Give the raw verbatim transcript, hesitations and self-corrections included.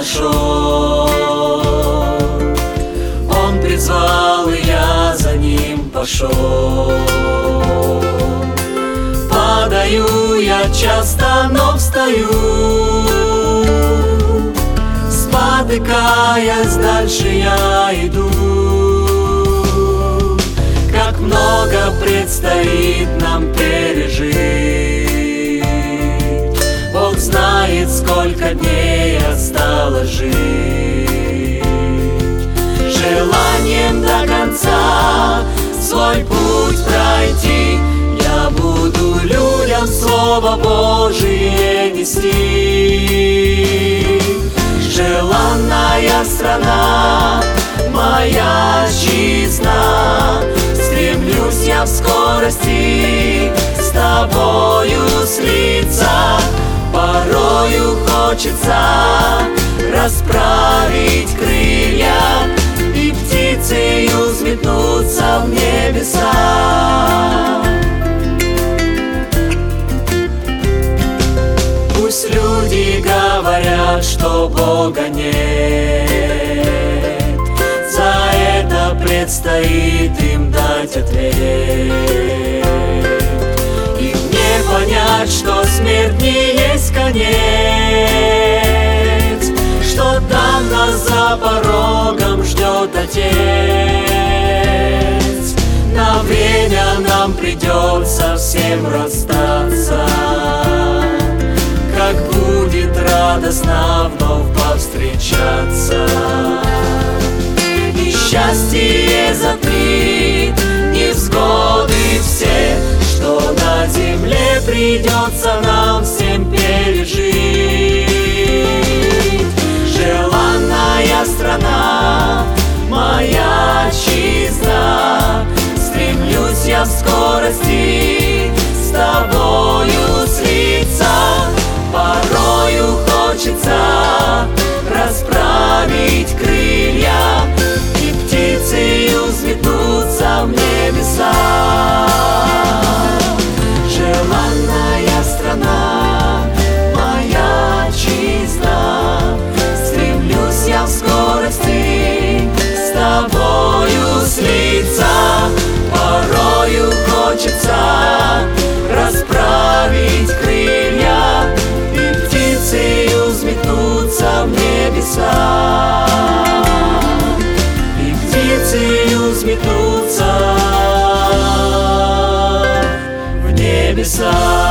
пошел. Он призвал, и я за ним пошел. Падаю я часто, но встаю, спотыкаясь, дальше я иду. Как много предстоит нам пережить, Бог знает, сколько дней осталось жить. Желанием до конца свой путь пройти я буду людям Слово Божие нести. Желанная страна, моя отчизна, стремлюсь я в скорости с тобою слиться. Порою хочется расправить крылья и птицею взметнуться в небеса. Пусть люди говорят, что Бога нет, за это предстоит им дать ответ. Им не понять, что смерть не есть конец, что там нас за порогом ждет Отец. На время нам придется всем расстаться, как будет радостно вновь повстречаться. И счастье затмит невзгоды все, что на земле придется нам всем пережить. Желанная страна, моя отчизна, стремлюсь я в скорости с тобою слиться. Порою хочется расправить крылья и птицею взметнуться в небеса. Желанная страна, моя отчизна, стремлюсь я в скорости с тобою слиться. Порою хочется расправить крылья и птицею взметнуться в небеса. И птицею взметнуться в небеса.